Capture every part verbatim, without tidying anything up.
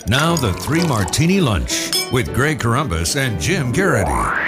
Now the Three Martini Lunch with Greg Corombos and Jim Garrity.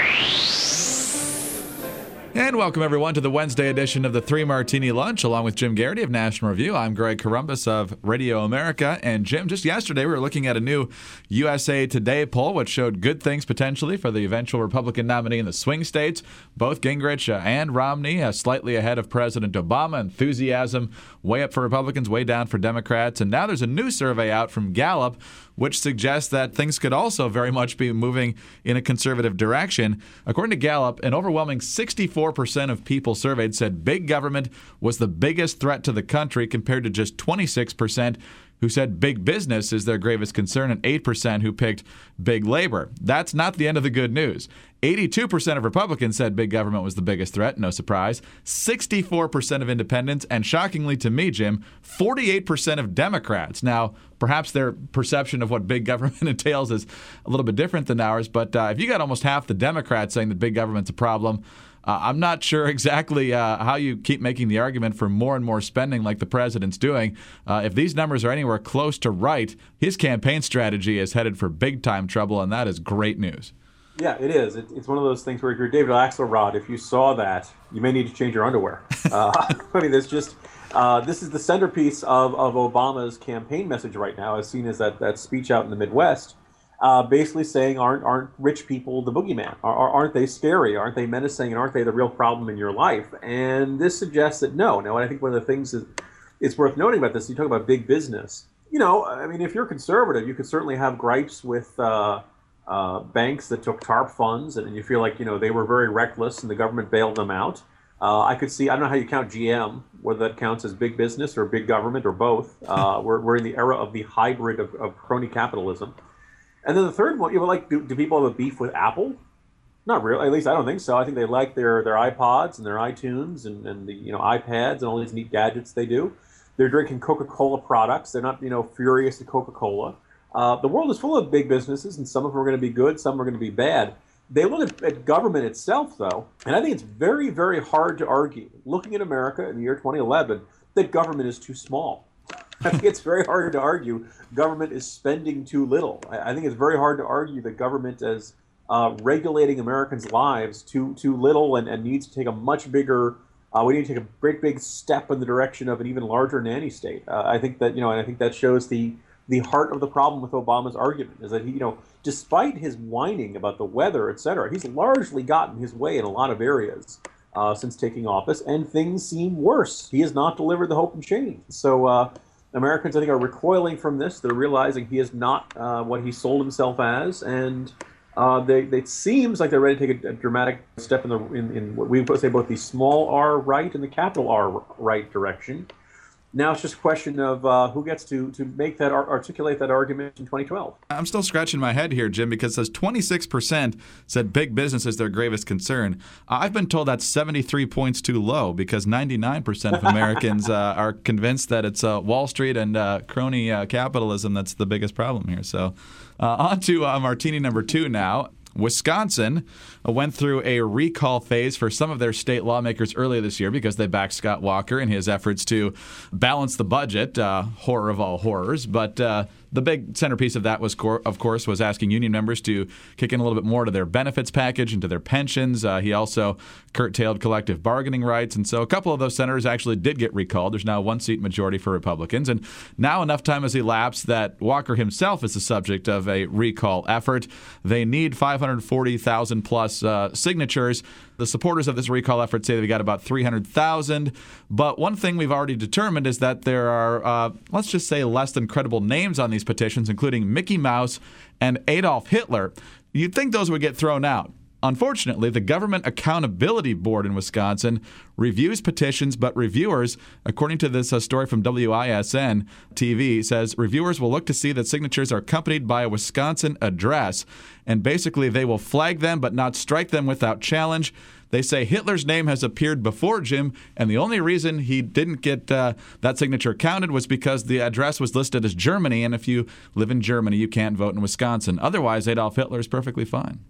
And welcome, everyone, to the Wednesday edition of the Three Martini Lunch, along with Jim Garrity of National Review. I'm Greg Corombos of Radio America. And Jim, just yesterday we were looking at a new U S A Today poll, which showed good things potentially for the eventual Republican nominee in the swing states. Both Gingrich uh, and Romney uh, slightly ahead of President Obama. Enthusiasm way up for Republicans, way down for Democrats. And now there's a new survey out from Gallup, which suggests that things could also very much be moving in a conservative direction. According to Gallup, an overwhelming sixty-four percent of people surveyed said big government was the biggest threat to the country, compared to just twenty-six percent who said big business is their gravest concern, and eight percent who picked big labor. That's not the end of the good news. eighty-two percent of Republicans said big government was the biggest threat, no surprise. sixty-four percent of independents, and shockingly to me, Jim, forty-eight percent of Democrats. Now, perhaps their perception of what big government entails is a little bit different than ours, but uh, if you got almost half the Democrats saying that big government's a problem, Uh, I'm not sure exactly uh, how you keep making the argument for more and more spending like the president's doing. Uh, if these numbers are anywhere close to right, his campaign strategy is headed for big-time trouble, and that is great news. Yeah, it is. It, it's one of those things where if you're David Axelrod, if you saw that, you may need to change your underwear. Uh, I mean, there's just uh, this is the centerpiece of, of Obama's campaign message right now, as seen as that, that speech out in the Midwest. Uh, basically saying, aren't aren't rich people the boogeyman? Are, aren't they scary? Aren't they menacing? And aren't they the real problem in your life? And this suggests that no. Now, I think one of the things is it's worth noting about this. You talk about big business. You know, I mean, if you're conservative, you could certainly have gripes with uh, uh, banks that took TARP funds, and you feel like you know they were very reckless and the government bailed them out. Uh, I could see. I don't know how you count G M, whether that counts as big business or big government or both. Uh, we're we're in the era of the hybrid of, of crony capitalism. And then the third one, you know, like, do, do people have a beef with Apple? Not really. At least I don't think so. I think they like their, their iPods and their iTunes and, and the you know iPads and all these neat gadgets they do. They're drinking Coca-Cola products. They're not you know furious at Coca-Cola. Uh, the world is full of big businesses, and some of them are going to be good, some are going to be bad. They look at, at government itself, though, and I think it's very, very hard to argue, looking at America in the year twenty eleven, that government is too small. I think it's very hard to argue government is spending too little. I, I think it's very hard to argue that government is uh, regulating Americans' lives too too little and, and needs to take a much bigger, uh, we need to take a great big step in the direction of an even larger nanny state. Uh, I think that, you know, and I think that shows the the heart of the problem with Obama's argument is that he, you know, despite his whining about the weather, et cetera, he's largely gotten his way in a lot of areas uh, since taking office, and things seem worse. He has not delivered the hope and change. So, uh, Americans, I think, are recoiling from this. They're realizing he is not uh, what he sold himself as, and uh, they, they, it seems like they're ready to take a, a dramatic step in the in, in what we would say both the small R right and the capital R right direction. Now it's just a question of uh, who gets to to make that articulate that argument in twenty twelve. I'm still scratching my head here, Jim, because it says twenty-six percent said big business is their gravest concern. I've been told that's seventy-three points too low, because ninety-nine percent of Americans uh, are convinced that it's uh, Wall Street and uh, crony uh, capitalism that's the biggest problem here. So uh, on to uh, Martini number two now. Wisconsin went through a recall phase for some of their state lawmakers earlier this year because they backed Scott Walker in his efforts to balance the budget. Uh, horror of all horrors. But uh, the big centerpiece of that was, of course, was asking union members to kick in a little bit more to their benefits package and to their pensions. Uh, he also curtailed collective bargaining rights. And so a couple of those senators actually did get recalled. There's now a one-seat majority for Republicans. And now enough time has elapsed that Walker himself is the subject of a recall effort. They need five hundred forty thousand plus uh, signatures. The supporters of this recall effort say they've got about three hundred thousand. But one thing we've already determined is that there are, uh, let's just say, less than credible names on these petitions, including Mickey Mouse and Adolf Hitler. You'd think those would get thrown out. Unfortunately, the Government Accountability Board in Wisconsin reviews petitions, but reviewers, according to this uh, story from W I S N T V, says reviewers will look to see that signatures are accompanied by a Wisconsin address, and basically they will flag them but not strike them without challenge. They say Hitler's name has appeared before Jim, and the only reason he didn't get uh, that signature counted was because the address was listed as Germany, and if you live in Germany, you can't vote in Wisconsin. Otherwise, Adolf Hitler is perfectly fine.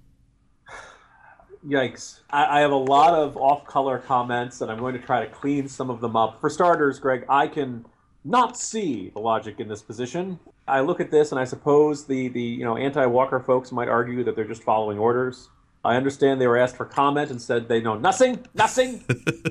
Yikes. I, I have a lot of off-color comments, and I'm going to try to clean some of them up. For starters, Greg, I can not see the logic in this position. I look at this and I suppose the, the you know anti-Walker folks might argue that they're just following orders. I understand they were asked for comment and said they know nothing, nothing.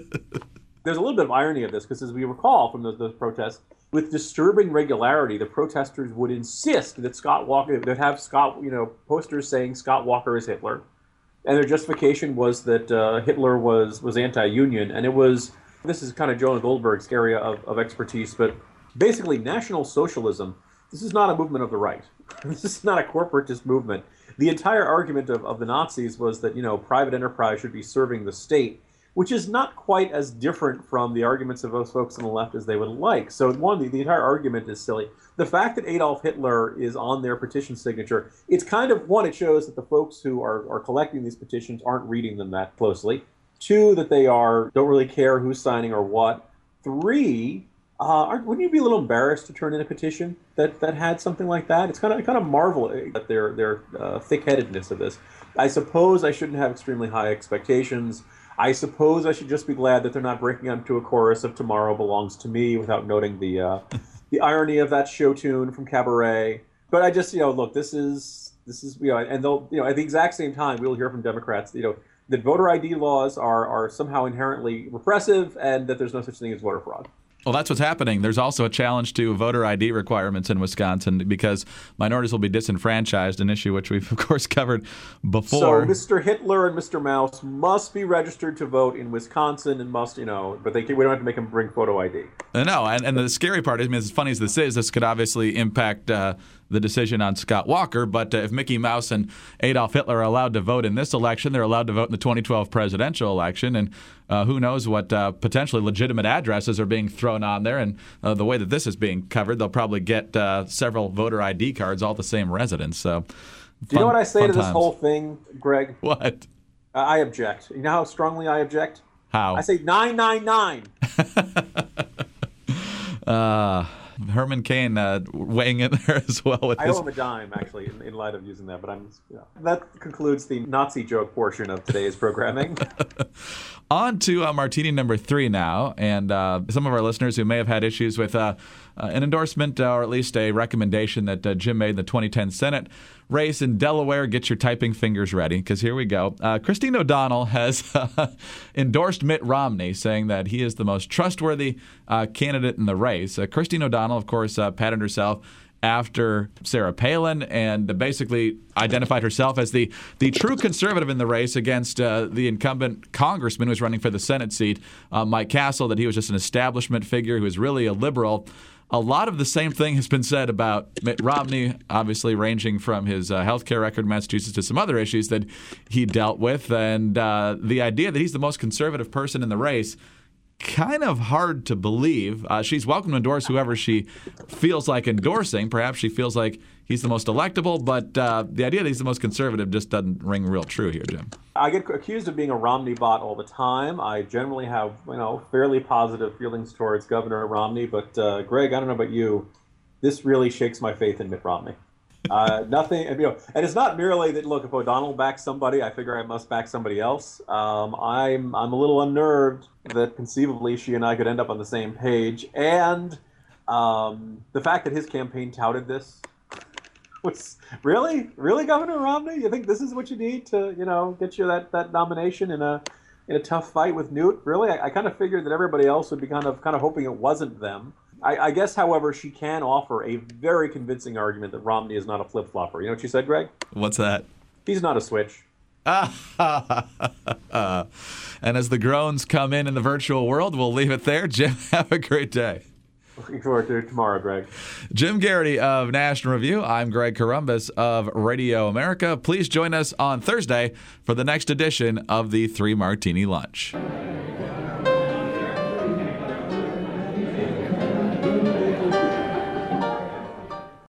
There's a little bit of irony of this because, as we recall from those, those protests, with disturbing regularity, the protesters would insist that Scott Walker, they'd have Scott, you know, posters saying Scott Walker is Hitler. And their justification was that uh, Hitler was, was anti-union. And it was, this is kind of Jonah Goldberg's area of, of expertise, but basically National Socialism, this is not a movement of the right. This is not a corporatist movement. The entire argument of, of the Nazis was that, you know, private enterprise should be serving the state, which is not quite as different from the arguments of those folks on the left as they would like. So one, the, the entire argument is silly. The fact that Adolf Hitler is on their petition signature, it's kind of, one, it shows that the folks who are, are collecting these petitions aren't reading them that closely. Two, that they are don't really care who's signing or what. Three, uh, aren't, wouldn't you be a little embarrassed to turn in a petition that, that had something like that? It's kind of kind of marvel at their, their uh, thick-headedness of this. I suppose I shouldn't have extremely high expectations. I suppose I should just be glad that they're not breaking into a chorus of Tomorrow Belongs to Me without noting the uh, the irony of that show tune from Cabaret. But I just, you know, look, this is, this is, you know, and they'll, you know, at the exact same time, we'll hear from Democrats, you know, that voter I D laws are, are somehow inherently repressive and that there's no such thing as voter fraud. Well, that's what's happening. There's also a challenge to voter I D requirements in Wisconsin because minorities will be disenfranchised, an issue which we've, of course, covered before. So Mister Hitler and Mister Mouse must be registered to vote in Wisconsin and must, you know, but they we don't have to make them bring photo I D. No, and, and the scary part is, I mean, as funny as this is, this could obviously impact uh, the decision on Scott Walker. But uh, if Mickey Mouse and Adolf Hitler are allowed to vote in this election, they're allowed to vote in the twenty twelve presidential election. And uh, who knows what uh, potentially legitimate addresses are being thrown on there. And uh, the way that this is being covered, they'll probably get uh, several voter I D cards, all the same residence. So, fun, do you know what I say to this times. whole thing, Greg? What? Uh, I object. You know how strongly I object? How? I say nine nine nine. uh, Herman Cain uh, weighing in there as well with I his... owe him a dime, actually, in, in light of using that. But I'm, you know, that concludes the Nazi joke portion of today's programming. On to uh, martini number three now, and uh, some of our listeners who may have had issues with uh, uh, an endorsement uh, or at least a recommendation that uh, Jim made in the twenty ten Senate race in Delaware. Get your typing fingers ready, because here we go. Uh, Christine O'Donnell has uh, endorsed Mitt Romney, saying that he is the most trustworthy uh, candidate in the race. Uh, Christine O'Donnell, of course, uh, patterned herself after Sarah Palin and basically identified herself as the, the true conservative in the race against uh, the incumbent congressman who was running for the Senate seat, uh, Mike Castle, that he was just an establishment figure who was really a liberal. A lot of the same thing has been said about Mitt Romney, obviously ranging from his uh, health care record in Massachusetts to some other issues that he dealt with. And uh, the idea that he's the most conservative person in the race, kind of hard to believe. Uh, she's welcome to endorse whoever she feels like endorsing. Perhaps she feels like he's the most electable, but uh, the idea that he's the most conservative just doesn't ring real true here, Jim. I get accused of being a Romney bot all the time. I generally have, you know, fairly positive feelings towards Governor Romney, but uh, Greg, I don't know about you, this really shakes my faith in Mitt Romney. Uh, nothing, you know, and it's not merely that, look, if O'Donnell backs somebody, I figure I must back somebody else. Um, I'm I'm a little unnerved that conceivably she and I could end up on the same page. And um, the fact that his campaign touted this was, really? Really, Governor Romney? You think this is what you need to, you know, get you that, that nomination in a in a tough fight with Newt? Really? I, I kind of figured that everybody else would be kind of kind of hoping it wasn't them. I, I guess, however, she can offer a very convincing argument that Romney is not a flip-flopper. You know what she said, Greg? What's that? He's not a switch. And as the groans come in in the virtual world, we'll leave it there. Jim, have a great day. Looking forward to it tomorrow, Greg. Jim Garrity of National Review. I'm Greg Corombos of Radio America. Please join us on Thursday for the next edition of the Three Martini Lunch.